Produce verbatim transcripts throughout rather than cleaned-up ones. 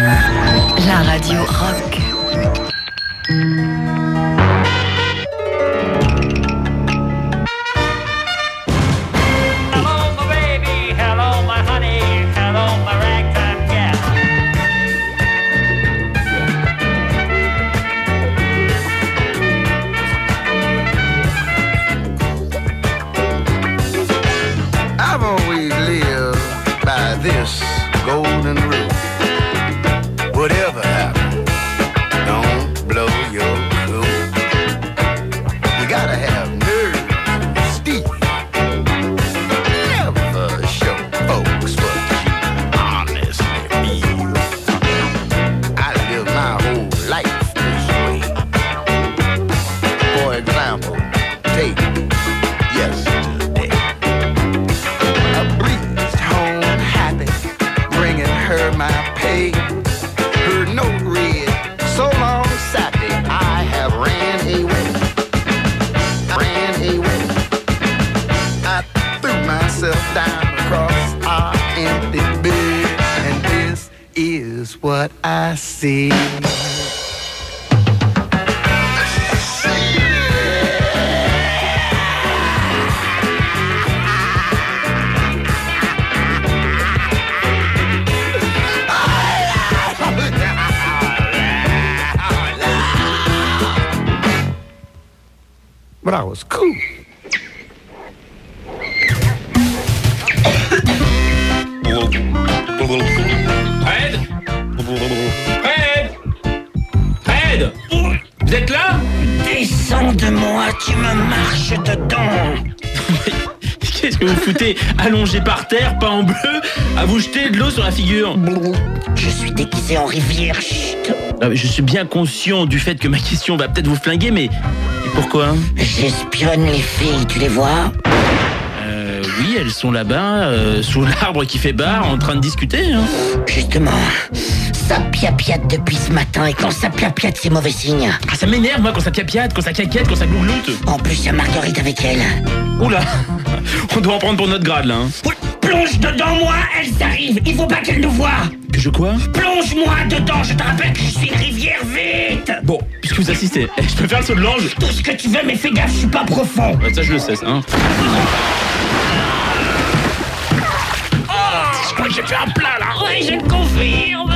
La radio rock. Hello, my baby. Hello, my honey. Hello, my ragtime cat. I've always lived by this golden rule. Whatever happens, don't blow your cool. You gotta have nerve and steel. Never show folks what you honestly feel. I live my whole life this way. For example, take yesterday. I breezed home happy, bringing her my pay. Her note read, so long sappy, I have ran away. Ran away. I threw myself down across our empty bed, and this is what I see. But I was cool. Fred Fred Fred Vous êtes là? Descends de moi, tu me marches dedans. Qu'est-ce que vous foutez allongé par terre, pas en bleu, à vous jeter de l'eau sur la figure? Je suis déguisé en rivière, chut. Ah, Je suis bien conscient du fait que ma question va peut-être vous flinguer, mais et pourquoi? J'espionne les filles, tu les vois? Euh, oui, elles sont là-bas, euh, sous l'arbre qui fait bar, en train de discuter. Hein. Justement, ça piapiate depuis ce matin, et quand ça piapiate, c'est mauvais signe. Ah, ça m'énerve, moi, quand ça piapiate, quand ça caquette, quand ça glougloute. En plus, il y a Marguerite avec elle. Oula, on doit en prendre pour notre grade, là. Hein. Oui, plonge dedans moi, elles arrivent, il faut pas qu'elles nous voient. Que je quoi? Plonge-moi dedans, je te rappelle que je suis une rivière, vite. Bon, puisque vous assistez, eh, je peux faire le saut de l'ange? Tout ce que tu veux, mais fais gaffe, je suis pas profond. Ouais, ça, je le sais, ça, hein. Je crois que j'ai fait un plat, là. Ouais, je le confirme.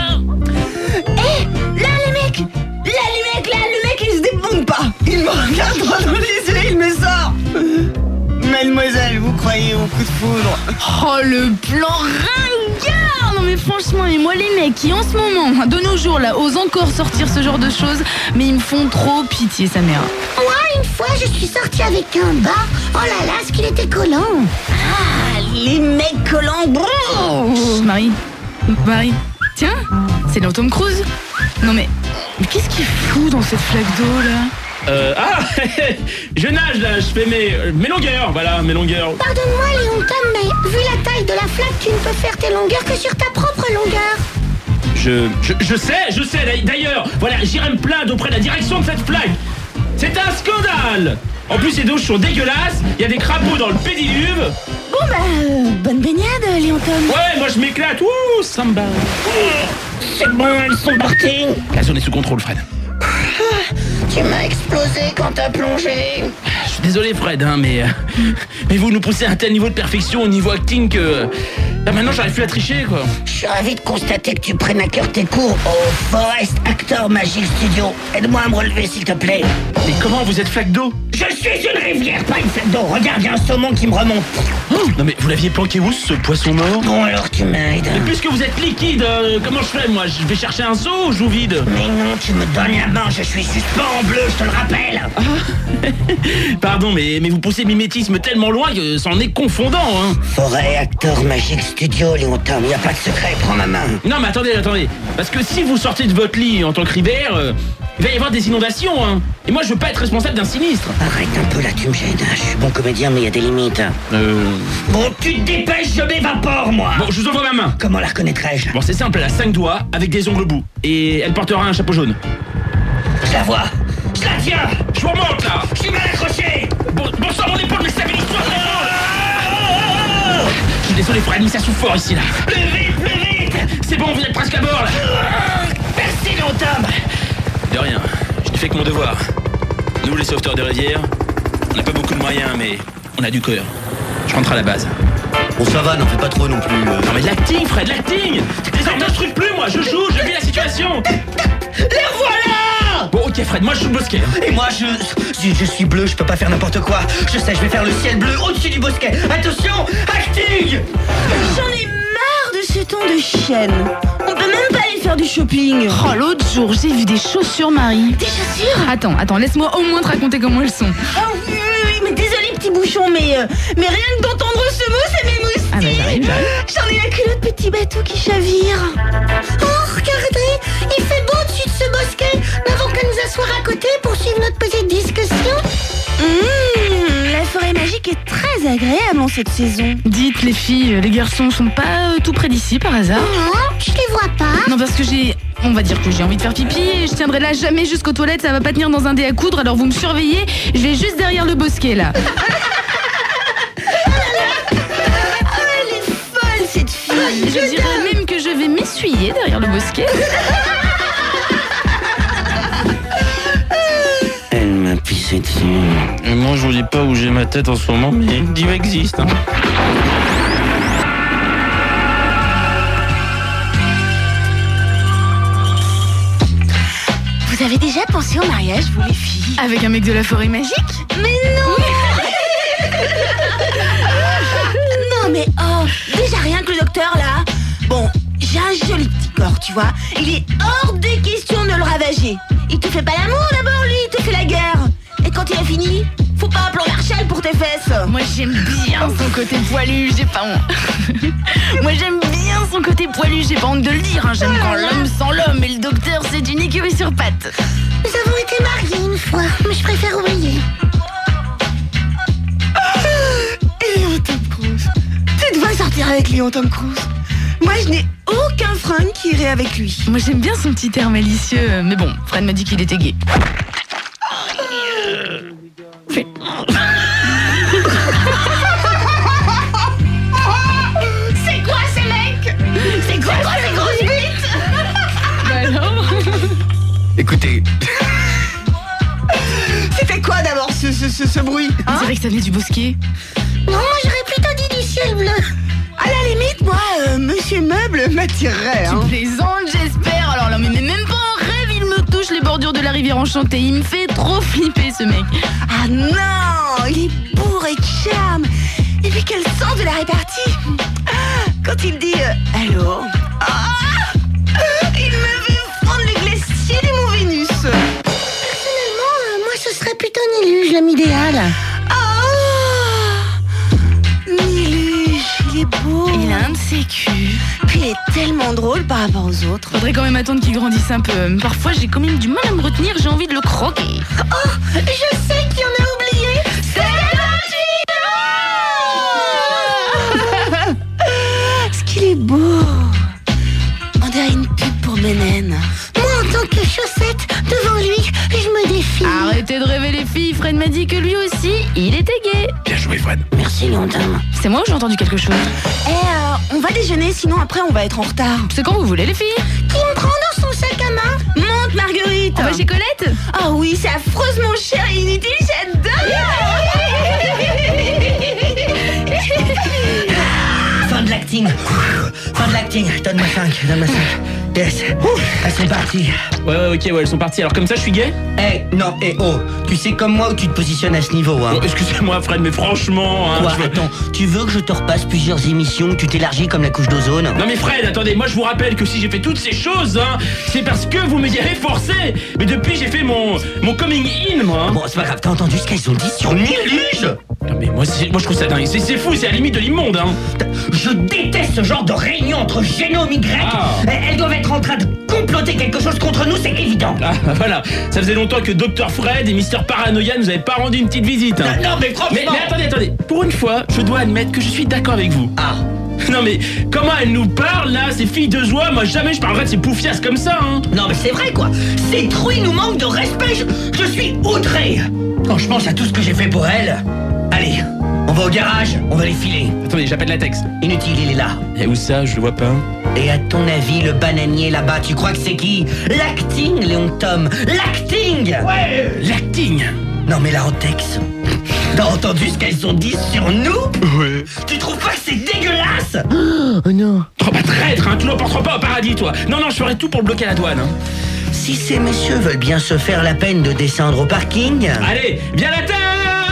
Hé, là les mecs, là les mecs, là le mec il se démonte pas. Il me regarde droit dans les yeux, il me sort. Mademoiselle, vous croyez au coup de foudre? Oh, le plan ringard! Non mais franchement, et moi les mecs qui en ce moment, de nos jours là, osent encore sortir ce genre de choses, mais ils me font trop pitié, sa mère. Moi une fois je suis sortie avec un bar. Oh là là, ce qu'il était collant. Ah, les mecs collants, bon. Chut, Marie, Marie, tiens, c'est dans Tom Cruise. Non mais, mais qu'est-ce qu'il fout dans cette flaque d'eau là? Euh, ah, je nage, là, je fais mes, mes longueurs, voilà, mes longueurs. Pardonne-moi Léon Tom, mais vu la taille de la flaque, tu ne peux faire tes longueurs que sur ta propre longueur. Je, je, je sais, je sais, d'ailleurs, voilà, j'irai me plaindre auprès de la direction de cette flaque. C'est un scandale. En plus, ces douches sont dégueulasses, il y a des crapauds dans le pédiluve. Bon bah, euh, bonne baignade Léon Tom. Ouais, moi je m'éclate, wouh, samba. C'est bon, elles sont parties. La zone est sous contrôle, Fred. Tu m'as explosé quand t'as plongé. Je suis désolé, Fred, hein, mais, euh, mais vous nous poussez à un tel niveau de perfection au niveau acting que... Là, maintenant, j'arrive plus à tricher, quoi. Je suis ravi de constater que tu prennes à cœur tes cours au Forest Actor Magic Studio. Aide-moi à me relever, s'il te plaît. Mais comment vous êtes flaque d'eau? Je suis une rivière, pas une flaque d'eau. Regarde, il y a un saumon qui me remonte. Oh, non mais vous l'aviez planqué où, ce poisson mort? Bon, alors tu m'aides. Et puisque vous êtes liquide, euh, comment je fais, moi? Je vais chercher un seau ou je vous vide? Mais non, tu me donnes la main, je suis suspens en bleu, je te le rappelle. Ah. Pardon, mais, mais vous poussez le mimétisme tellement loin que c'en est confondant, hein. Forêt Actor Magic Studio, Léon Tom, y a pas de secret, prends ma main. Non mais attendez, attendez. Parce que si vous sortez de votre lit en tant que Rivère, euh, il va y avoir des inondations, hein. Et moi je veux pas être responsable d'un sinistre. Arrête un peu là, tu me gênes. Je suis bon comédien, mais y a des limites. Euh... Bon, tu te dépêches, je m'évapore, moi. Bon, je vous envoie ma main. Comment la reconnaîtrais-je? Bon, c'est simple, elle a cinq doigts avec des ongles au bout. Et elle portera un chapeau jaune. Je la vois. Je la tiens. Je vous remonte là. Je suis mal accroché. Bon, bon sang, mon épaule, mais stabilise-toi. Je suis désolé, Fred, mais ça souffle fort ici là. Plus vite, plus vite. C'est bon, vous êtes presque à bord là. avec mon devoir. Nous, les sauveteurs de rivière, on n'a pas beaucoup de moyens, mais on a du cœur. Je rentre à la base. Bon, ça va, n'en fais pas trop non plus. euh. Non mais de l'acting, Fred, l'acting. Les ordres n'instruisent plus, moi, je joue, je vis la situation. Les voilà! Bon, ok, Fred, moi je joue le bosquet. Et moi, je, je... Je suis bleu, je peux pas faire n'importe quoi. Je sais, je vais faire le ciel bleu au-dessus du bosquet. Attention, acting! J'en ai marre de ce ton de chienne. On peut même pas aller faire du shopping. Oh, l'autre jour, j'ai vu des chaussures, Marie. Des chaussures? Attends, attends, laisse-moi au moins te raconter comment elles sont. Oh oui, oui, oui, mais désolé petit bouchon, mais, euh, mais rien que d'entendre ce mot, ça m'émoustille. Ah bah j'arrive, j'arrive. J'en ai la culotte petit bateau qui chavire. Oh, regardez, il fait beau dessus de ce bosquet. N'avons qu'à nous asseoir à côté pour suivre notre petite discussion. Mmh, la forêt magique est très agréable en cette saison. Dites les filles, les garçons sont pas euh, tout près d'ici par hasard? Non, je les vois pas. Non, parce que j'ai... On va dire que j'ai envie de faire pipi et je tiendrai là jamais jusqu'aux toilettes, ça va pas tenir dans un dé à coudre, alors vous me surveillez, je vais juste derrière le bosquet là. Ah, elle est folle cette fille. Je dirais même que je vais m'essuyer derrière le bosquet. Elle m'a pissé dessus. Et moi, je vous dis pas où j'ai ma tête en ce moment, mais Dieu existe. Hein. Vous avez déjà pensé au mariage, vous les filles? Avec un mec de la forêt magique? Mais non. Non mais oh, déjà rien que le docteur là. Bon, j'ai un joli petit corps, tu vois. Il est hors de question de le ravager. Il te fait pas l'amour d'abord, lui, il te fait la guerre. Et quand il a fini, faut pas un plan Marshall pour tes fesses. Moi j'aime bien son côté poilu, j'ai pas honte. Moi j'aime bien son côté poilu, j'ai pas honte de le dire. Hein. J'aime quand l'homme sans l'homme et le docteur c'est une écurie sur pattes. Nous avons été mariés une fois, mais je préfère oublier. Et Léon Tom Cruise. Tu devrais sortir avec Léon Tom Cruise. Moi je n'ai aucun frein qui irait avec lui. Moi j'aime bien son petit air malicieux, mais bon, Fred m'a dit qu'il était gay. C'est quoi ces mecs? C'est quoi, quoi ces grosses bites? Bah alors? Écoutez, C'était quoi d'abord ce, ce, ce, ce bruit On dirait que ça venait du bosquet. Non, moi j'aurais plutôt dit du ciel bleu. À la limite, moi, euh, Monsieur Meuble m'attirerait. Hein. Tu plaisantes, j'espère. Alors là, mais mais même pas en rêve, il me touche les bordures de la rivière enchantée. Il me fait trop flipper, ce mec. Ah non, il est bourré de charme. Et puis quel sens de la répartie. Quand il dit euh, allô, ah, il me fait prendre le glacier du Mont Vénus. Personnellement, euh, moi ce serait plutôt Niluge, l'homme idéal. Ah, Niluge, il est beau. Il a un de ses culs. Puis il est tellement drôle par rapport aux autres. Faudrait quand même attendre qu'il grandisse un peu. Parfois, j'ai quand même du mal à me retenir, j'ai envie de le croquer. Oh, je sais qui en a oublié. C'est Ce qu'il est beau. On dirait une pub pour Ménène. Moi, en tant que chaussette, devant lui, je me défie. Arrêtez de rêver les filles, Fred m'a dit que lui aussi, il était gay. Bien joué, Fred. Merci, Léon Tom. C'est moi ou j'ai entendu quelque chose? Eh, euh, on va déjeuner, sinon après on va être en retard. C'est quand vous voulez les filles? Qui me prend dans son sac à main? Monte, Marguerite. On va chez Colette? Ah oui, c'est affreusement cher et inutile, j'adore. fin de l'acting. Fin de l'acting. Donne-moi cinq, donne-moi cinq. Yes. Elles sont parties. Ouais, ouais, ok, ouais, elles sont parties. Alors comme ça, je suis gay? Eh, non, eh, oh. Tu sais comme moi où tu te positionnes à ce niveau, hein. Oh, excusez-moi, Fred, mais franchement... Hein, Quoi, je veux- attends, tu veux que je te repasse plusieurs émissions où tu t'élargis comme la couche d'ozone? Non mais Fred, attendez, moi je vous rappelle que si j'ai fait toutes ces choses, hein, c'est parce que vous me y avez forcé. Mais depuis, j'ai fait mon, mon coming in, moi. Hein. Bon, c'est pas grave, t'as entendu ce qu'elles ont dit sur Niluge? Non mais moi, c'est- moi je trouve ça dingue. C'est c'est fou, c'est à la limite de l'immonde, hein. Je déteste ce genre de réunion entre génomes Y. Ah. Elles doivent être en train de comploter quelque chose contre nous, c'est évident. Ah, voilà, ça faisait longtemps que docteur Fred et Mister Paranoia nous avaient pas rendu une petite visite. Hein. Non, mais franchement... Mais, mais attendez, attendez, pour une fois, je dois admettre que je suis d'accord avec vous. Ah. Non mais, comment elles nous parlent là, ces filles de joie? Moi jamais je parlerai de ces poufiasses comme ça, hein. Non mais c'est vrai quoi. Ces truies nous manquent de respect. Je, je suis outré. Quand je pense à tout ce que j'ai fait pour elles. Allez, on va au garage, on va les filer. Attendez, j'appelle la texte. Inutile, il est là. Et où ça? Je le vois pas. Et à ton avis, le bananier là-bas, tu crois que c'est qui? L'acting, Léon Tom. L'acting. Ouais, l'acting. Non mais là en texte, t'as entendu ce qu'elles ont dit sur nous? Ouais. Tu trouves pas que c'est dégueulasse? Oh non. Oh bah traître, hein, tu l'emporteras pas au paradis toi. Non non, je ferai tout pour bloquer la douane. Hein. Si ces messieurs veulent bien se faire la peine de descendre au parking... Allez, viens la tête.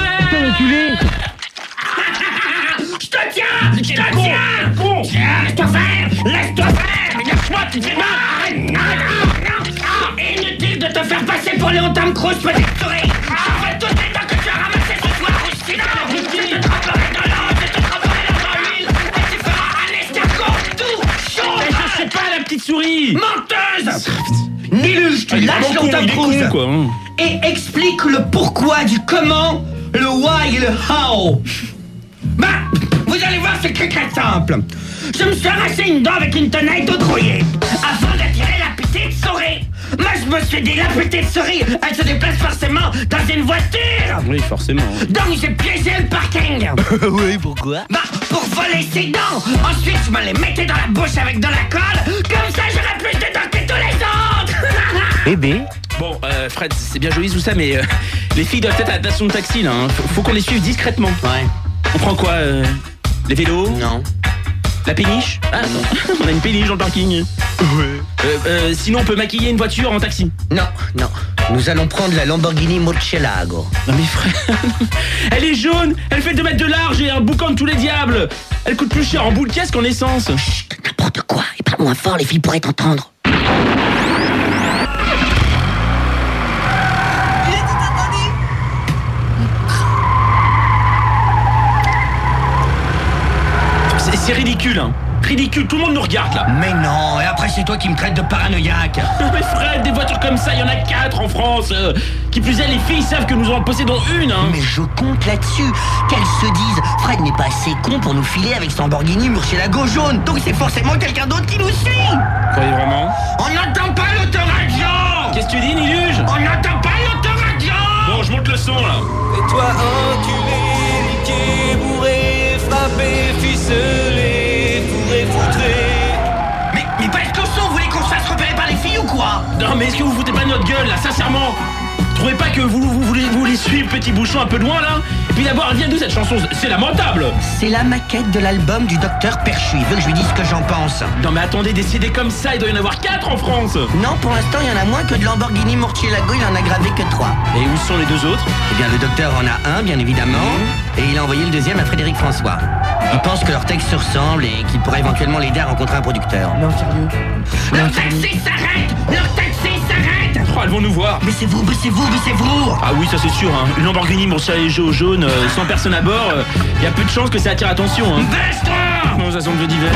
Je te tiens! Je te tiens! Con. Laisse-toi faire! Laisse-toi faire! Laisse-moi, tu fais mal! Inutile de te faire passer pour Léon Tom Cruise, petite souris! Je veux toutes les dents que tu as ramassées ce soir, ou sinon je te tremperai dans l'eau, je te tremperai dans l'huile, et tu feras un escargot tout chaud! Mais je sais pas la petite souris. Menteuse! Niluche, tu Ah, il est lâches vraiment Léon con, Tom il est Cruise! con, quoi, hein. Et explique le pourquoi du comment, le why et le how. Bah, vous allez voir, c'est très très simple. Je me suis arraché une dent avec une tenaille d'eau rouillée afin d'attirer la petite souris. Moi, je me suis dit, la petite souris, elle se déplace forcément dans une voiture. Oui, forcément. Donc, j'ai piégé le parking. Oui, pourquoi? Bah, pour voler ses dents. Ensuite, je me les mettais dans la bouche avec de la colle. Comme ça, j'aurais plus de dents que tous les autres. Bébé. Bon, euh, Fred, c'est bien joli tout ça, mais euh, les filles doivent être à la station de taxi là. Hein. Faut, faut qu'on les suive discrètement. Ouais. On prend quoi euh, les vélos? Non. La péniche? Ah non, on a une péniche dans le parking. Ouais. Euh, euh, sinon, on peut maquiller une voiture en taxi. Non, non. Nous allons prendre la Lamborghini Murcielago. Non mais frère, elle est jaune, elle fait deux mètres de large et un boucan de tous les diables. Elle coûte plus cher en bout de caisse qu'en essence. Chut, n'importe quoi. Et parle moins fort, les filles pourraient t'entendre. C'est, c'est ridicule, hein. Ridicule, tout le monde nous regarde là. Mais non, et après c'est toi qui me traites de paranoïaque. Non mais Fred, des voitures comme ça, il y en a quatre en France. Euh, qui plus est, les filles savent que nous en possédons une, hein. Mais je compte là-dessus. Qu'elles se disent, Fred n'est pas assez con pour nous filer avec son Lamborghini Murcielago jaune. Donc c'est forcément quelqu'un d'autre qui nous suit. Croyez vraiment? On n'entend pas l'autoradio. Qu'est-ce que tu dis, Niluge? On n'entend pas l'autoradio. Bon, je monte le son là. Et toi enculé, niqué, bourré, frappé, ficelé, fourré, foutré. Mais, mais parce que son, vous voulez qu'on se fasse repérer par les filles ou quoi? Non mais est-ce que vous foutez pas de notre gueule là, sincèrement? Vous trouvez pas que vous, vous, voulez, vous voulez suivre Petit Bouchon un peu de loin là? Et puis d'abord, elle vient d'où cette chanson? C'est lamentable. C'est la maquette de l'album du docteur Perchu. Il veut que je lui dise ce que j'en pense. Non mais attendez, des C D comme ça, il doit y en avoir quatre en France. Non, pour l'instant, il y en a moins que de Lamborghini Murcielago. Il en a gravé que trois. Et où sont les deux autres? Eh bien, le docteur en a un, bien évidemment, et il a envoyé le deuxième à Frédéric François. Il pense que leurs textes se ressemblent et qu'il pourrait éventuellement l'aider à rencontrer un producteur. Non, sérieux. Leur taxi s'arrête! Leur taxi s'arrête! Oh, elles vont nous voir. Baissez-vous, baissez-vous, baissez-vous! Ah oui, ça c'est sûr, hein. Une Lamborghini Murcielago jaune, euh, sans personne à bord, il y a peu de chances que ça attire l'attention, hein. Baisse-toi! Non, ça semble d'hiver.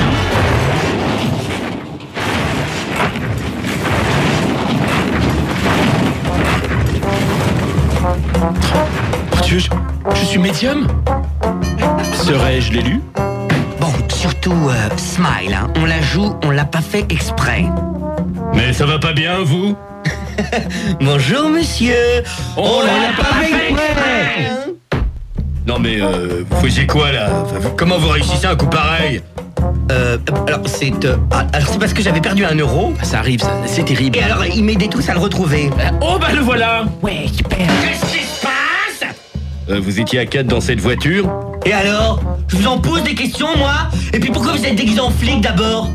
Oh Dieu, je, je suis médium? Serais-je l'élu? Bon, surtout, euh, Smile, hein. On la joue, on l'a pas fait exprès. Mais ça va pas bien, vous? Bonjour, monsieur! On l'a pas fait exprès, hein. Non mais euh, vous faisiez quoi là? Enfin, vous- comment vous réussissez un coup pareil? Euh, alors c'est... euh, ah, alors c'est parce que j'avais perdu un euro. Ça arrive, ça, c'est terrible. Et alors, il m'aidait tous à le retrouver. Oh bah le voilà! Ouais, super. Qu'est-ce qui se passe? Euh, vous étiez à quatre dans cette voiture? Et alors? Je vous en pose des questions, moi? Et puis pourquoi vous êtes déguisé en flic, d'abord?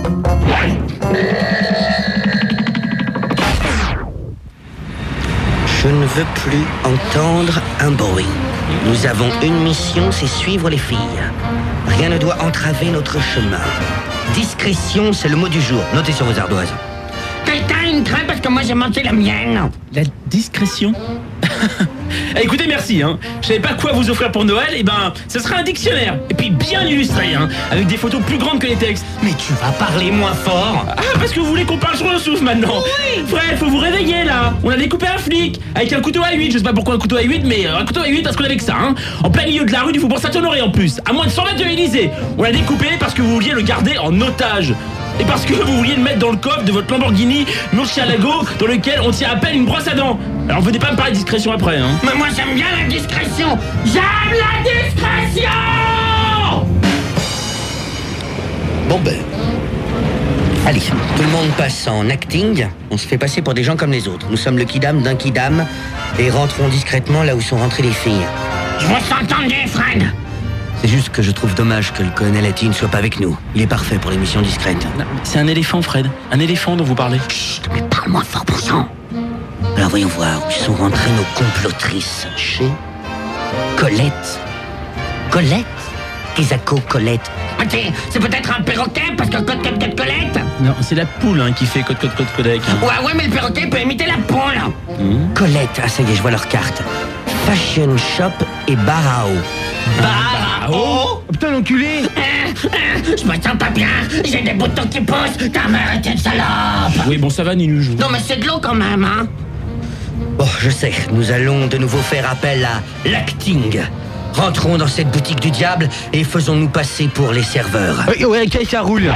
Je ne veux plus entendre un bruit. Nous avons une mission, c'est suivre les filles. Rien ne doit entraver notre chemin. Discrétion, c'est le mot du jour. Notez sur vos ardoises. Quelqu'un a une crêpe parce que moi j'ai mangé la mienne. La discrétion. Eh, écoutez, merci, hein. Je savais pas quoi vous offrir pour Noël, et ben, ce sera un dictionnaire. Et puis bien illustré, hein. Avec des photos plus grandes que les textes. Mais tu vas parler moins fort. Ah, parce que vous voulez qu'on parle sur le souffle maintenant. Oui. Frère, faut vous réveiller là. On a découpé un flic avec un couteau à huit. Je sais pas pourquoi un couteau à huit, mais un couteau à huit parce qu'on avait que ça, hein. En plein milieu de la rue du Faubourg Saint-Honoré en plus. À moins de cent mètres de l'Élysée. On l'a découpé parce que vous vouliez le garder en otage. Et parce que vous vouliez le mettre dans le coffre de votre Lamborghini Murcielago dans lequel on tient à peine une brosse à dents. Alors venez pas me parler de discrétion après, hein. Mais moi j'aime bien la discrétion. J'aime la discrétion. Bon ben, Allez, tout le monde passe en acting. On se fait passer pour des gens comme les autres. Nous sommes le kidam d'un kidam et rentrons discrètement là où sont rentrées les filles. Je vous entendais, Fred. C'est juste que je trouve dommage que le colonel Hattie ne soit pas avec nous. Il est parfait pour les missions discrètes. Non, c'est un éléphant, Fred. Un éléphant dont vous parlez. Chut, mais parle-moi fort pour sang. Alors voyons voir où sont rentrées nos complotrices. Chez Colette. Colette Isako Colette. Ok, c'est peut-être un perroquet parce que code code code Colette. Non, c'est la poule hein, qui fait code code code codec. Hein. Ouais, ouais, mais le perroquet peut imiter la poule. Mmh. Colette, ah ça y est, je vois leur carte. Fashion Shop et Barao. Barao. Oh putain, l'enculé. Euh, euh, je me sens pas bien. J'ai des boutons qui poussent. Ta mère est une salope. Oui, bon, ça va, Ninu. Non, mais c'est de l'eau quand même, hein. Bon, je sais, nous allons de nouveau faire appel à l'acting. Rentrons dans cette boutique du diable et faisons-nous passer pour les serveurs. Ouais, ouais, ok, ça roule.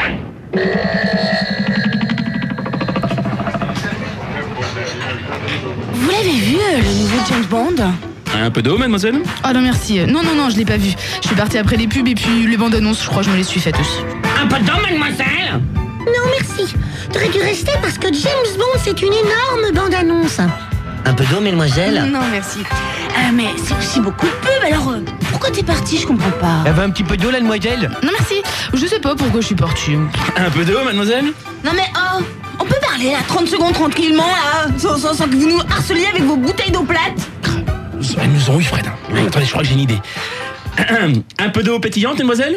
Vous l'avez vu, euh, le nouveau James Bond? Un peu d'eau, mademoiselle? Oh non, merci. Non, non, non, je l'ai pas vu. Je suis partie après les pubs et puis les bandes annonces, je crois que je me les suis faites aussi. Un peu d'eau, mademoiselle. Non, merci. T'aurais dû rester parce que James Bond, c'est une énorme bande-annonce. Un peu d'eau, mademoiselle? Non, merci. Euh, mais c'est aussi beaucoup de pub, alors euh, pourquoi t'es partie? Je comprends pas. Elle veut un petit peu d'eau, la demoiselle? Non, merci. Je sais pas pourquoi je suis partie. Un peu d'eau, mademoiselle? Non mais oh, on peut parler là, trente secondes tranquillement là, sans, sans, sans que vous nous harceliez avec vos bouteilles d'eau plate. Elles nous ont eu, Fred. Hein. Attendez, je crois que j'ai une idée. Un peu d'eau pétillante, mademoiselle?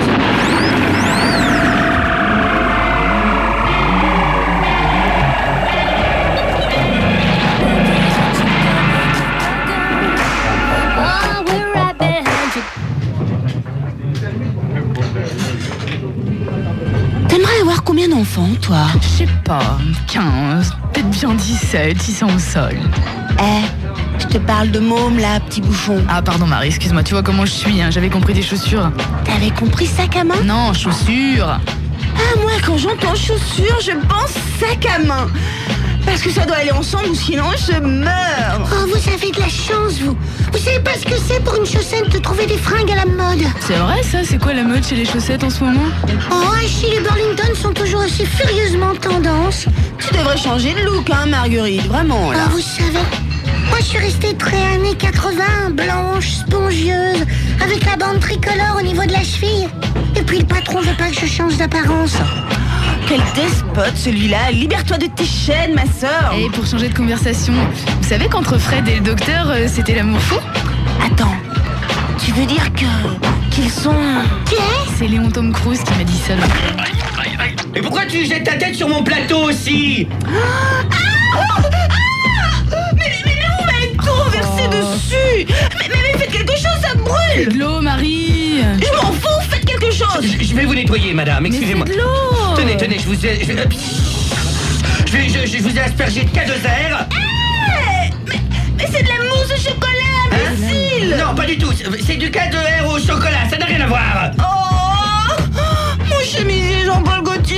T'aimerais avoir combien d'enfants, toi? Je sais pas, quinze, peut-être bien dix-sept, ils sont au sol. Eh, je te parle de môme là, petit bouchon. Ah pardon Marie, excuse-moi, tu vois comment je suis, hein, j'avais compris des chaussures. T'avais compris sac à main? Non, chaussures. Ah, moi quand j'entends chaussures, je pense sac à main. Parce que ça doit aller ensemble ou sinon je meurs. Oh, vous avez de la chance, vous. Vous savez pas ce que c'est pour une chaussette de trouver des fringues à la mode. C'est vrai ça, c'est quoi la mode chez les chaussettes en ce moment? Oh, Achille et Burlington sont toujours aussi furieusement tendance. Tu devrais changer de look, hein, Marguerite, vraiment, là. Oh, vous savez, moi je suis restée très années quatre-vingts, blanche, spongieuse, avec la bande tricolore au niveau de la cheville. Et puis le patron veut pas que je change d'apparence. Quel despote celui-là. Libère-toi de tes chaînes, ma sœur. Et pour changer de conversation, vous savez qu'entre Fred et le docteur, euh, c'était l'amour fou? Attends, tu veux dire que... qu'ils sont... Qui est? C'est Léon Tom Cruise qui m'a dit ça. Mais pourquoi tu jettes ta tête sur mon plateau aussi? Ah, ah, mais, mais là, vous m'avez tout renversé dessus. Mais, mais, mais faites quelque chose, ça brûle. De l'eau, Marie. Je m'en fous, faites quelque chose. Je, je vais vous nettoyer, madame, excusez-moi. Mais c'est de l'eau. Tenez, tenez, je vous ai... Je, je, vais- je- je vous ai aspergé de K deux R. Hey, mais mais c'est de la mousse au chocolat, imbécile. Non, pas du tout, c'est du K deux R au chocolat, ça n'a rien à voir. Oh, mon chemisier Jean-Paul Gaultier.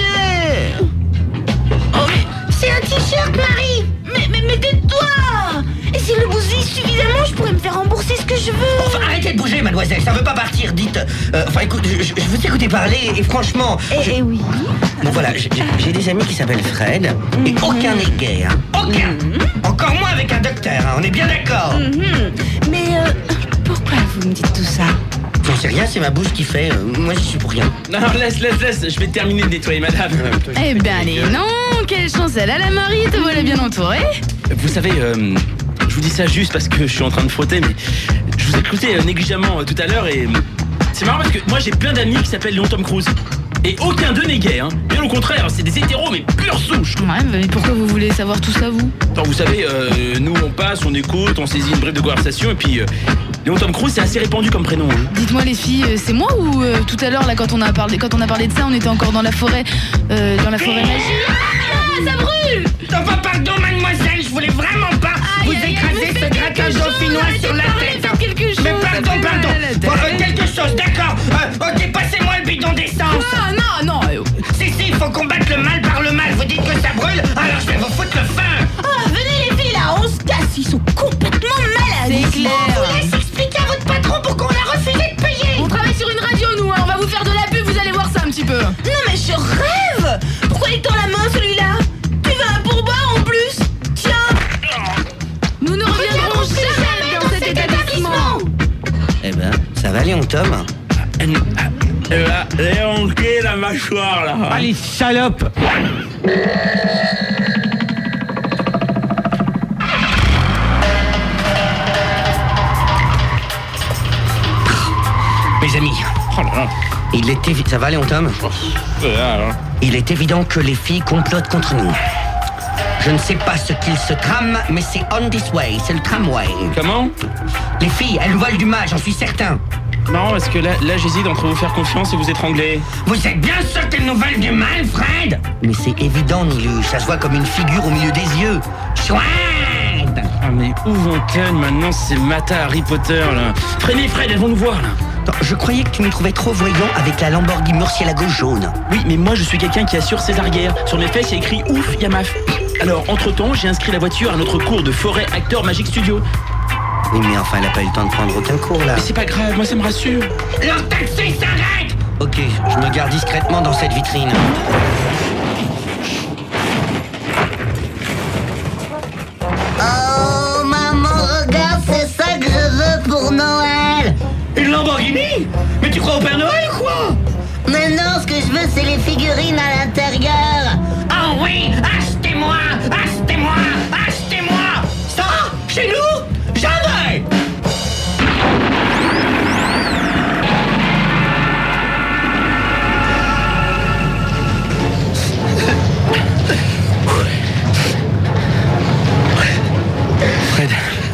Oh, mais c'est un t-shirt, Marie. Mais, mais, mais tais-toi. Et si le bousille suffisamment, je pourrais me faire rembourser ce que je veux. Enfin, arrêtez de bouger, mademoiselle, ça veut pas partir, dites... euh, enfin, écoute, je, je- je vous écoutez parler et franchement... je- Eh, eh oui. Bon, voilà, j'ai j'ai des amis qui s'appellent Fred, et aucun n'est gay, hein. Aucun. Encore moins avec un docteur, hein, on est bien d'accord. Mhm. Mais euh, pourquoi vous me dites tout ça? J'en sais rien, c'est ma bouche qui fait... euh, moi, j'y suis pour rien. Non, laisse, laisse, laisse. Je vais terminer de nettoyer, madame. Eh ben allez, non, quelle chance elle a la Marie, te voilà bien entourée. Vous savez, euh, je vous dis ça juste parce que je suis en train de frotter, mais je vous ai écouté euh, négligemment euh, tout à l'heure et euh, c'est marrant parce que moi j'ai plein d'amis qui s'appellent Léon Tom Cruise. Et aucun d'eux n'est gay, hein. Bien au contraire, c'est des hétéros, mais pure souche. Ouais, mais pourquoi vous voulez savoir tout ça, vous? Attends, vous savez, euh, nous on passe, on écoute, on saisit une brève de conversation et puis euh, Léon Tom Cruise c'est assez répandu comme prénom. Hein. Dites-moi les filles, euh, c'est moi ou euh, tout à l'heure là quand on a parlé quand on a parlé de ça, on était encore dans la forêt, euh, dans la forêt magique. Ah, ça brûle! Enfin, pardon, mademoiselle, je voulais vraiment pas Aïe, vous aïe, aïe, écraser mais ce faites quelque grattage chose, dauphinois sur la arrêtez tête. de parler, faites quelque chose, Mais ça pardon, fait pardon. mal à la tête. Bon, euh, quelque chose, d'accord. Euh, ok, passez-moi le bidon d'essence. Ah non, non, euh, Si, si, il faut combattre le mal par le mal. Vous dites que ça brûle, alors je vais vous foutre le feu. Ah, venez les filles là, on se casse, ils sont complètement malades. c'est clair. On vous laisse expliquer à votre patron pourquoi on a refusé de payer. On travaille sur une radio nous, hein, on va vous faire de la pub, vous allez voir ça un petit peu. Non mais je rêve. Pourquoi les Léon Tom. Elle, elle, a- elle a manqué la mâchoire là. Ah, les salopes. Mes amis, Oh là là. il est évident... Ça va, Léon Tom? Il est évident que les filles complotent contre nous. Je ne sais pas ce qu'ils se trament, mais c'est on this way, c'est le tramway. Comment? Les filles, elles nous veulent du mal, j'en suis certain. Non, parce que là, là j'hésite entre vous faire confiance et vous étrangler. Vous êtes bien sûr qu'elles nous veulent du mal, Fred? Mais c'est évident, Niluche, ça se voit comme une figure au milieu des yeux. Chouette! Ah mais où vont-elles maintenant ces matas Harry Potter là? Freinez Fred, elles vont nous voir là. Non, je croyais que tu nous trouvais trop voyants avec la Lamborghini Murcielago jaune. Oui, mais moi je suis quelqu'un qui assure ses arrières. Sur mes fesses il y a écrit ouf Yamaf. Alors entre temps j'ai inscrit la voiture à notre cours de forêt acteur Magic Studio. Oui, mais enfin, elle n'a pas eu le temps de prendre aucun cours, là. Mais c'est pas grave, moi ça me rassure. Leur taxi s'arrête! Ok, je me garde discrètement dans cette vitrine. Oh, maman, regarde, c'est ça que je veux pour Noël. Une Lamborghini? Mais tu crois au Père Noël ou quoi? Mais non, ce que je veux, c'est les figurines à l'intérieur. Oh oui, achetez-moi, achetez-moi, achetez-moi. Ça, chez nous, jamais. Fred,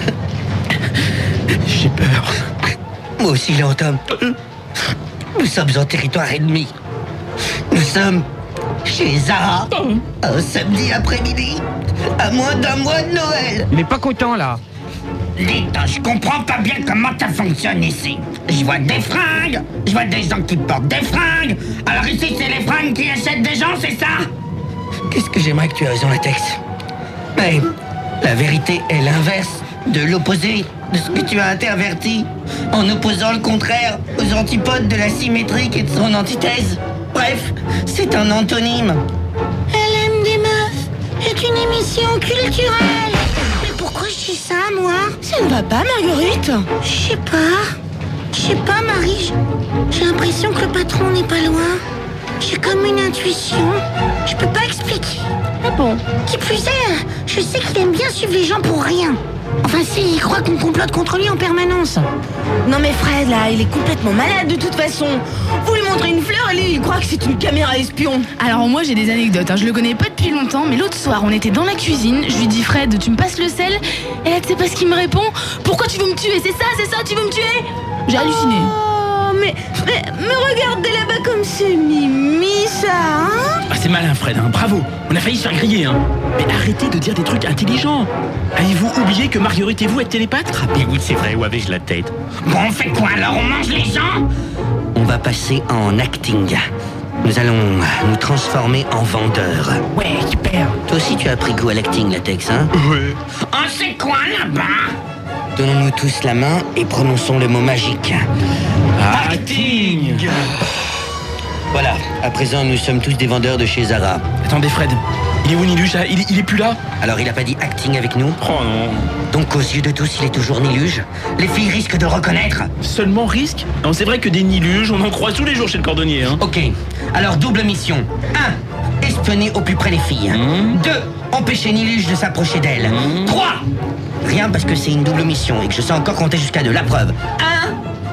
j'ai peur. Moi aussi, Léon Tom. Nous sommes en territoire ennemi. Nous sommes chez Zara, un samedi après-midi, à moins d'un mois de Noël. Il est pas content là. Dites, je comprends pas bien comment ça fonctionne ici. Je vois des fringues, je vois des gens qui portent des fringues. Alors ici, c'est les fringues qui achètent des gens, c'est ça? Qu'est-ce que j'aimerais que tu aies raison, Latex. Mais la vérité est l'inverse de l'opposé de ce que tu as interverti, en opposant le contraire aux antipodes de la symétrique et de son antithèse. Bref, c'est un antonyme. Elle aime des meufs. C'est une émission culturelle. Mais pourquoi je dis ça, moi? Ça ne va pas, Marguerite? Je sais pas. Je sais pas, Marie. J'ai l'impression que le patron n'est pas loin. J'ai comme une intuition. Je peux pas expliquer. Ah bon? Qui plus est, je sais qu'il aime bien suivre les gens pour rien. Enfin si, il croit qu'on complote contre lui en permanence. Non mais Fred, là, il est complètement malade de toute façon. Vous lui montrez une fleur et lui, il croit que c'est une caméra espion. Alors moi, j'ai des anecdotes, hein. Je le connais pas depuis longtemps, mais l'autre soir, on était dans la cuisine. Je lui dis, Fred, tu me passes le sel? Et là, tu sais pas ce qu'il me répond? Pourquoi tu veux me tuer? C'est ça, c'est ça, tu veux me tuer? J'ai halluciné. Oh, mais, mais, mais regardez là-bas comme c'est mimi, ça, hein? Ah, c'est malin Fred, hein. Bravo. On a failli se faire griller, hein. Mais arrêtez de dire des trucs intelligents. Avez-vous oublié que Marguerite et vous êtes télépathes? Rappelez-vous de c'est vrai, où avais-je la tête? Bon, on fait quoi alors? On mange les gens? On va passer en acting. Nous allons nous transformer en vendeurs. Ouais, super. Toi aussi, tu as pris goût à l'acting, Latex, hein? Ouais. On sait quoi là-bas? Donnons-nous tous la main et prononçons le mot magique. Acting. Voilà, à présent, nous sommes tous des vendeurs de chez Zara. Attendez Fred, il est où Niluche là? il, est- il est plus là? Alors, il a pas dit acting avec nous? Oh non. Donc, aux yeux de tous, il est toujours Niluge? Les filles risquent de le reconnaître? Seulement risque? Non, c'est vrai que des Niluges, on en croise tous les jours chez le cordonnier, hein. Ok, alors double mission. un. Espionner au plus près les filles. Mmh. deux. Empêcher Niluge de s'approcher d'elle. Mmh. trois. Rien parce que c'est une double mission et que je sais encore compter jusqu'à deux. La preuve. un.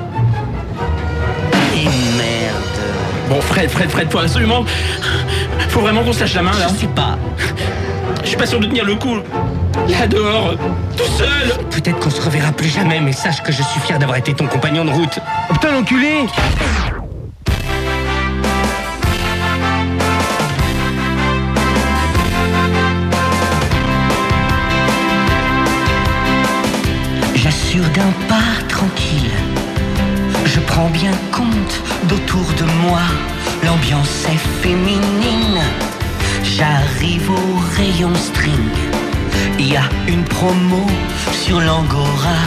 Et merde. Bon Fred, Fred, Fred, faut absolument... Faut vraiment qu'on se lâche la main là. Je sais pas. Je suis pas sûr de tenir le coup. Là dehors, tout seul. Peut-être qu'on se reverra plus jamais, mais sache que je suis fier d'avoir été ton compagnon de route. Oh putain, l'enculé! J'assure d'un pas tranquille. Je prends bien compte d'autour de moi. L'ambiance est féminine. J'arrive au rayon string. Il y a une promo sur l'Angora.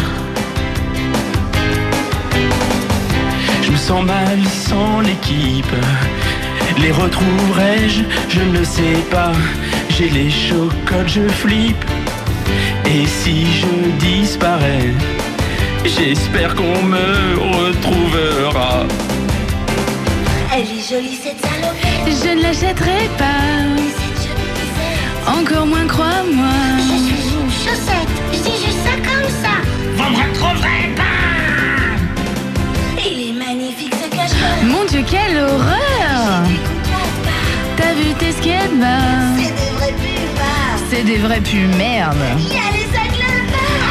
Je me sens mal sans l'équipe. Les retrouverai-je? Je ne le sais pas. J'ai les chocottes, je flippe. Et si je disparais, J'espère qu'on me retrouvera. Elle est jolie cette salopette. Je ne l'achèterai pas. Cette jolie misère. Encore moins, crois-moi. Je suis une chaussette. Je dis juste ça comme ça. Vous me retrouverez pas. Il est magnifique ce cache-col. Mon Dieu, quelle horreur! T'as vu tes skatebards? C'est des vrais pumas. C'est des vrais pus, merde. Il y a les agglomérats.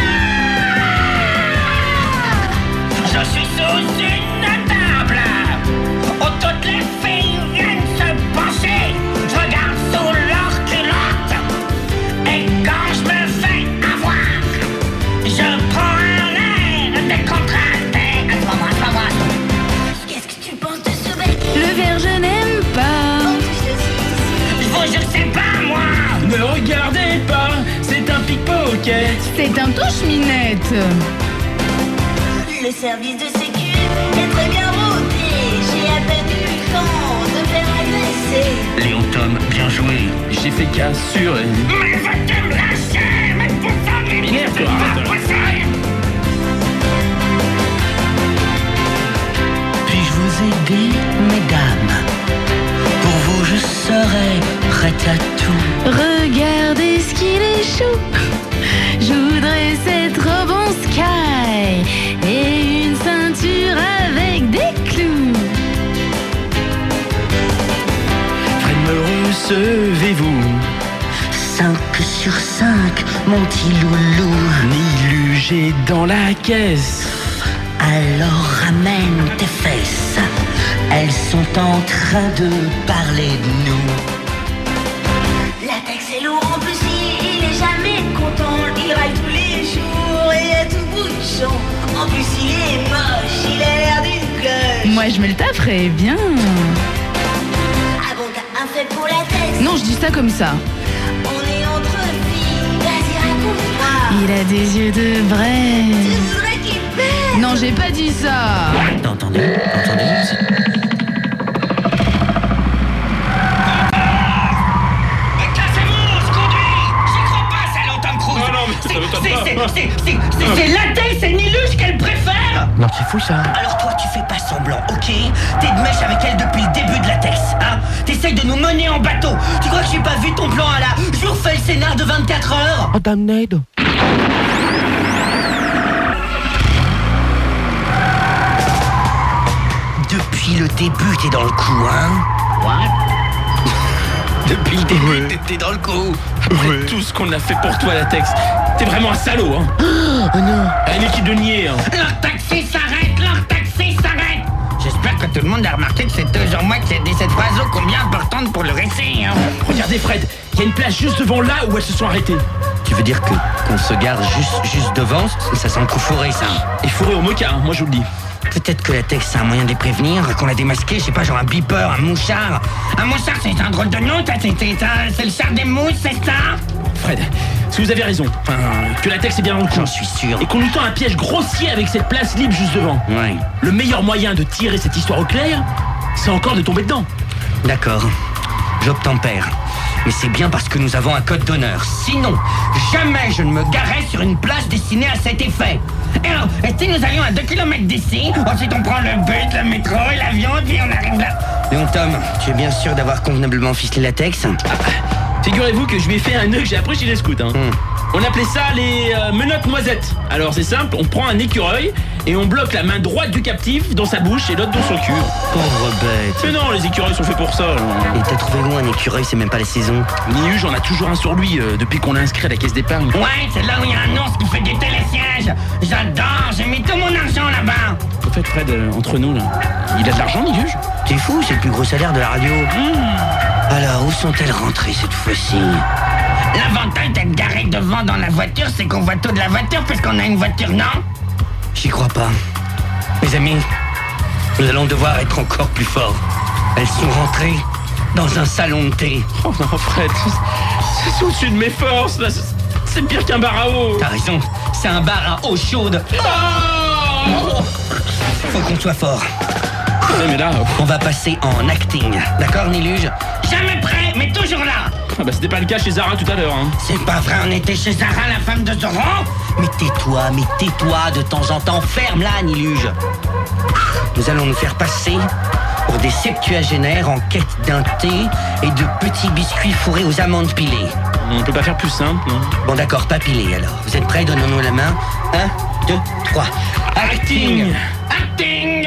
Je suis sous une table où toutes les filles viennent se pencher. Je regarde sous leur culotte et quand je me fais avoir, je prends un air décontracté. Attends-moi, attends-moi. Qu'est-ce que tu penses de ce bec? Le verre, je n'aime pas. Je vous jure, c'est pas moi. Ne regardez pas, c'est un pickpocket. C'est un touche-minette. Le service de sécu est très bien rodé. J'ai à peine eu le temps de me faire agresser. Léon Tom, bien joué. J'ai fait casse sur elle. Mais va-t-il me lâcher? Mais putain, mais Merde, toi, arrête. Puis-je vous aider, mesdames? Pour vous, je serai prête à tout. Regardez ce qu'il est chou. Je voudrais cette robe en sky et une ceinture avec des clous. Fred, me recevez-vous? Cinq sur cinq, mon petit loulou. Nilu, j'ai dans la caisse. Alors ramène tes fesses. Elles sont en train de parler de nous. Latex est lourd, en plus il, il est jamais content. Il râle tous les jours et à tout bout de champ. En plus il est moche, il a l'air d'une coche. Moi, je me le taperais bien. Ah bon, t'as un fait pour latex? Non, je dis ça comme ça. On est entre filles, vas-y raconte-moi. Il a des yeux de Tu braise. voudrais qu'il pète? Non, j'ai pas dit ça. T'as entendu? T'as entendu? Cassez-vous, je conduis. J'y crois pas, ça, Léon Tom Cruise. Non, non, mais ça m'étonne C'est- pas. c'est- c'est- c'est- c'est- C'est Latex et Niluche qu'elle préfère. Non, c'est fou ça. Alors toi, tu fais pas semblant, ok? T'es de mèche avec elle depuis le début de Latex, hein? T'essayes de nous mener en bateau. Tu crois que j'ai pas vu ton plan à la « je vous refais le scénar de vingt-quatre heures » ? Oh, damned. Depuis le début, t'es dans le coup, hein? Depuis le début, t'es- t'es dans le coup. Après tout ce qu'on a fait pour toi, Latex. T'es vraiment un salaud, hein. Oh non. Un équipe de niais, hein. Leur taxi s'arrête, leur taxi s'arrête. J'espère que tout le monde a remarqué que c'est toujours moi qui ai dit cette phrase ô combien importante pour le récit, hein. Regardez, Fred, il y a une place juste devant là où elles se sont arrêtées. Tu veux dire que qu'on se garde juste, juste devant? Ça sent le coup fourré, ça. Et fourré au mocha, hein, moi je vous le dis. Peut-être que Latex c'est un moyen de les prévenir, qu'on l'a démasqué, je sais pas, genre un beeper, un mouchard. Un mouchard, c'est un drôle de nom, t'as- c'est c'est- c'est le char des mousses, c'est ça? Fred, si vous avez raison, enfin, que Latex est bien dans le coup. J'en suis sûr. Et qu'on nous tend un piège grossier avec cette place libre juste devant. Ouais. Le meilleur moyen de tirer cette histoire au clair, c'est encore de tomber dedans. D'accord, j'obtempère. Mais c'est bien parce que nous avons un code d'honneur. Sinon, jamais je ne me garerais sur une place destinée à cet effet. Et alors, et si nous allions à deux kilomètres d'ici, ensuite on prend le bus, le métro et l'avion, et puis on arrive là. Léon Tom, tu es bien sûr d'avoir convenablement ficelé Latex? Figurez-vous que je lui ai fait un nœud que j'ai appris chez les scouts, hein. On appelait ça les euh, menottes noisettes. Alors c'est simple, on prend un écureuil et on bloque la main droite du captif dans sa bouche et l'autre dans son cul. Pauvre bête. Mais non, les écureuils sont faits pour ça. Et t'as trouvé loin un écureuil, c'est même pas la saison. Nilu, j'en a toujours un sur lui euh, depuis qu'on l'a inscrit à la caisse d'épargne. Ouais, c'est là où il y a un ours qui fait du télésiège. J'adore, j'ai mis tout mon argent là-bas. En fait, Fred, euh, entre nous, là, il a de l'argent, Nilu? T'es fou, c'est le plus gros salaire de la radio. Alors, où sont-elles rentrées cette fois-ci? L'avantage d'être garé devant dans la voiture, c'est qu'on voit tout de la voiture puisqu'on a une voiture, non? J'y crois pas. Mes amis, nous allons devoir être encore plus forts. Elles sont rentrées dans un salon de thé. Oh non, Fred, c'est- c'est au-dessus de mes forces, là. C'est- C'est pire qu'un bar à eau. T'as raison, c'est un bar à eau chaude. Oh Faut qu'on soit fort. Ouais, mais là, On va passer en acting. D'accord, Niluge? Jamais prêt, mais toujours là. Ah bah c'était pas le cas chez Zara tout à l'heure. Hein. C'est pas vrai, on était chez Zara, la femme de Zoran. Mais tais-toi, mais tais-toi de temps en temps. Ferme-la, Niluge. Nous allons nous faire passer pour des septuagénaires en quête d'un thé et de petits biscuits fourrés aux amandes pilées. On peut pas faire plus simple, non? Bon d'accord, pas pilés alors. Vous êtes prêts? Donnons-nous la main. Un, deux, trois. Acting! Acting!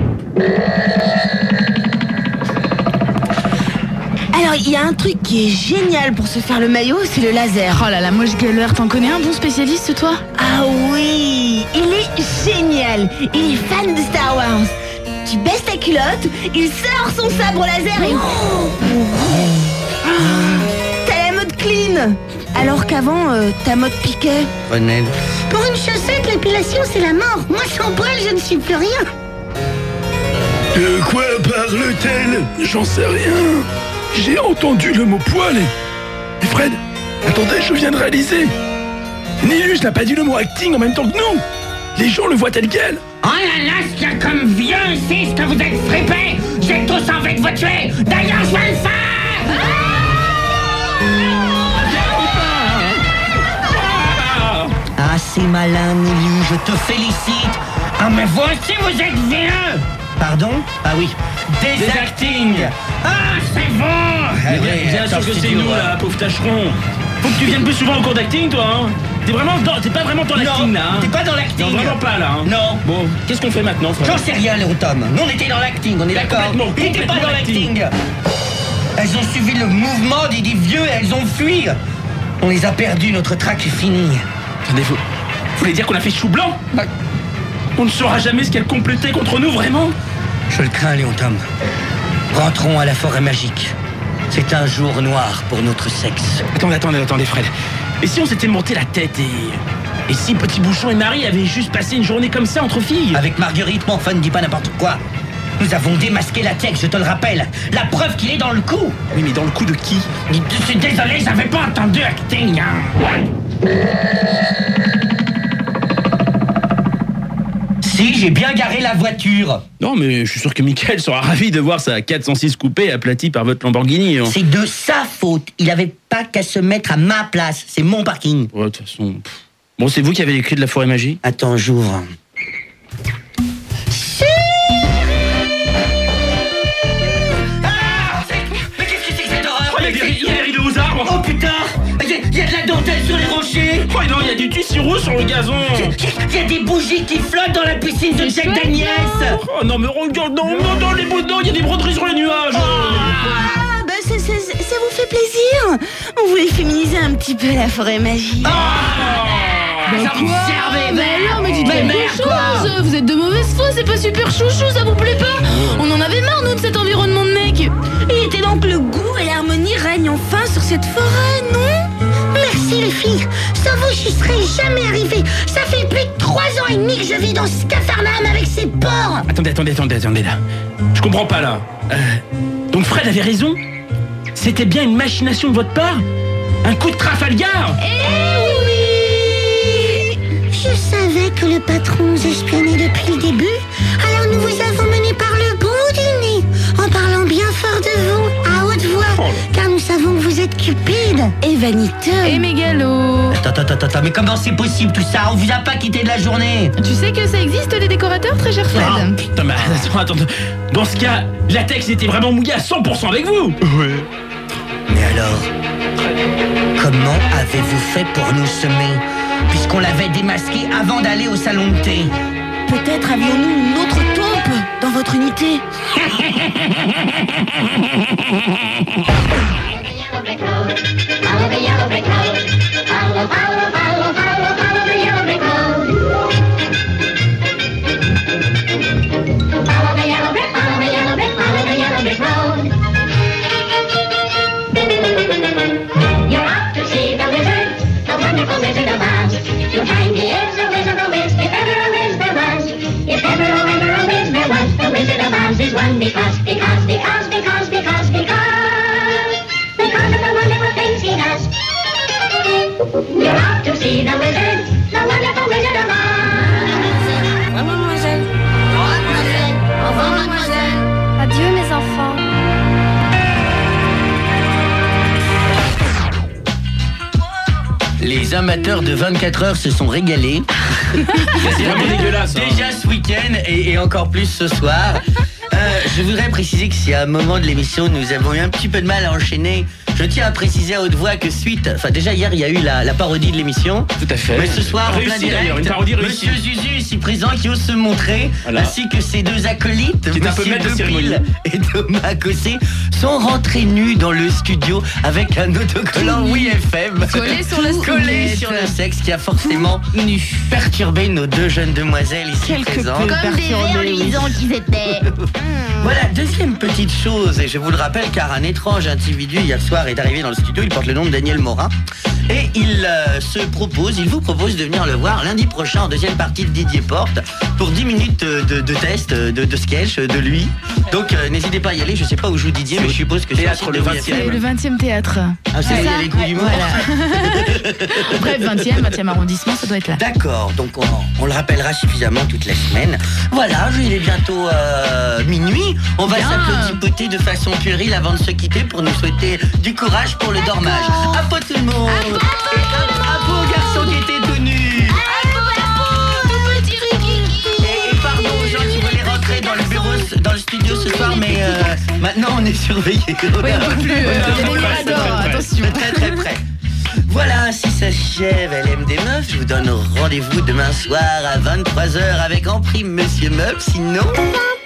Alors, il y a un truc qui est génial pour se faire le maillot, c'est le laser. Oh là là, moi je galère. T'en connais un bon spécialiste, toi? Ah oui, il est génial. Il est fan de Star Wars. Tu baisses ta culotte, il sort son sabre laser et... T'as la mode clean. Alors qu'avant, euh, ta mode piquet. Honnête. Pour une chaussette, l'épilation, c'est la mort. Moi, sans poil, je ne suis plus rien. De quoi parle-t-elle? J'en sais rien. J'ai entendu le mot poil et... et Fred, attendez, je viens de réaliser. Niluge n'a pas dit le mot acting en même temps que nous. Les gens le voient tel quel. Oh là là, ce qu'il y a comme vieux ici, ce que vous êtes fripés. J'ai tous envie de vous tuer. D'ailleurs, je vais le faire. Ah, c'est malin, Nilu, je te félicite. Ah, mais vous aussi, vous êtes vieux. Pardon? Ah oui. Désacting. Ah, c'est bon. Mais bien, bien sûr que c'est nous, là, pauvre tâcheron. Faut que tu viennes plus souvent au cours d'acting, toi, hein. T'es vraiment dans, t'es pas vraiment dans l'acting, là, hein. T'es pas dans l'acting. Non, vraiment pas, là, hein. Non. Bon, qu'est-ce qu'on fait maintenant, frère? J'en sais rien, le Tom. Nous, on était dans l'acting, on est d'accord. Complètement, Il était pas dans l'acting. Elles ont suivi le mouvement des, des vieux et elles ont fui. On les a perdus, notre traque est finie. Attendez, vous, vous voulez dire qu'on a fait chou blanc? Bah, on ne saura jamais ce qu'elle complétait contre nous, vraiment? Je le crains, Léon Tom. Rentrons à la forêt magique. C'est un jour noir pour notre sexe. Attendez, attendez, attendez, Fred. Et si on s'était monté la tête et... Et si Petit Bouchon et Marie avaient juste passé une journée comme ça entre filles? Avec Marguerite, mon fan, dis pas n'importe quoi. Nous avons démasqué la tech, je te le rappelle. La preuve qu'il est dans le coup. Oui, mais dans le coup de qui? Je suis désolé, j'avais pas entendu acting, hein. Si, j'ai bien garé la voiture. Non, mais je suis sûr que Michael sera ravi de voir sa quatre cent six coupée aplatie par votre Lamborghini. Hein. C'est de sa faute. Il avait pas qu'à se mettre à ma place. C'est mon parking. Ouais, de toute façon... Pff. Bon, c'est vous qui avez les clés de la forêt magique? Attends, j'ouvre. Ah, mais qu'est-ce que c'est que cette horreur? Oh, il y a des, il y a des rideaux aux arbres. Oh putain, il y, a, il y a de la dentelle sur les rochers. Oh non, il y a du tissu rouge sur le gazon. Il y a des bougies qui flottent dans la piscine de Jack Daniels. Oh non, mais regarde, non, non, dans les bouts, non, il y a des broderies sur les nuages. Ah, bah ça, ça, ça, ça vous fait plaisir. On voulait féminiser un petit peu la forêt magique. Oh, ça vous servait, Mais alors, mais dites mais quelque merde, quoi. chose. Vous êtes de mauvaise foi, c'est pas super chouchou, ça vous plaît pas? On en avait marre, nous, de cet environnement de mecs. Il était donc le goût et l'harmonie règnent enfin sur cette forêt, non? Merci les filles, sans vous j'y serais jamais arrivé. Ça fait plus de trois ans et demi que je vis dans ce cafarnaum avec ces porcs. Attendez, attendez, attendez, attendez là. Je comprends pas là. Euh, donc Fred avait raison? C'était bien une machination de votre part? Un coup de Trafalgar? Eh oui! Je savais que le patron nous espionnait depuis le début, alors nous vous avons mené par le bout du nez, en parlant bien fort de vous, à haute voix, oh. car nous savons que vous êtes cupide et vaniteux. Et mégalo. Attends, attends, attends, mais comment c'est possible tout ça? On vous a pas quitté de la journée. Tu sais que ça existe, les décorateurs, très cher Fred? Ah, putain, mais attends, attends. Dans ce cas, la Tex était vraiment mouillée à cent pour cent avec vous. Ouais. Mais alors, comment avez-vous fait pour nous semer, puisqu'on l'avait démasqué avant d'aller au salon de thé? Peut-être avions-nous une autre taupe dans votre unité. Because, because, because, because, because, because, because of the wonderful things he does. You're off to see the wizard, the wonderful Wizard of Oz. Mademoiselle. Mademoiselle. Au revoir, mademoiselle. Adieu mes enfants. Les amateurs de vingt-quatre heures se sont régalés. C'est vraiment dégueulasse. hein. Déjà ce week-end et, et encore plus ce soir. Euh, je voudrais préciser que si à un moment de l'émission nous avons eu un petit peu de mal à enchaîner, je tiens à préciser à haute voix que suite, enfin déjà hier il y a eu la, la parodie de l'émission. Tout à fait. Mais ce soir en plein Réussi, d'ailleurs, direct, une parodie réussie. Monsieur Zuzu ici présent qui ose se montrer, Voilà. ainsi que ses deux acolytes, Qui est un peu Monsieur maître de Goupil cérémonie. et Thomas Cossé, sont rentrés nus dans le studio avec un autocollant Oui F M Collé sur le collé sexe. sur le sexe qui a forcément perturbé nos deux jeunes demoiselles ici Quelque présentes. peu. Comme des Perturbé, vers oui. luisants qu'ils étaient. Voilà, deuxième petite chose, et je vous le rappelle car un étrange individu hier soir est arrivé dans le studio, il porte le nom de Daniel Morin, et il euh, se propose, il vous propose de venir le voir lundi prochain en deuxième partie de Didier Porte pour dix minutes de, de test, de, de sketch de lui. Donc euh, n'hésitez pas à y aller, je sais pas où joue Didier, mais je suppose que c'est Théâtre, au site le de C'est vingtième. le vingtième théâtre. Ah, c'est ça les coups du monde. Voilà. Bref, vingtième, vingtième arrondissement, ça doit être là. D'accord, donc on, on le rappellera suffisamment toute la semaine. Voilà, il est bientôt euh, minuit. On va Bien. s'applaudipoter de façon puérile avant de se quitter pour nous souhaiter du courage pour le dormage. À pas tout le monde. Et un, un beau garçon qui était tout nu. Et, et pardon aux gens qui voulaient rentrer dans le bureau, dans le studio ce soir, mais euh, maintenant on est surveillés. Oui, on peut plus. euh, Il y a des miradors, attention. Très très près. Voilà, ainsi s'achève L M des Meufs. Je vous donne rendez-vous demain soir à vingt-trois heures avec en prime Monsieur Meuf. Sinon...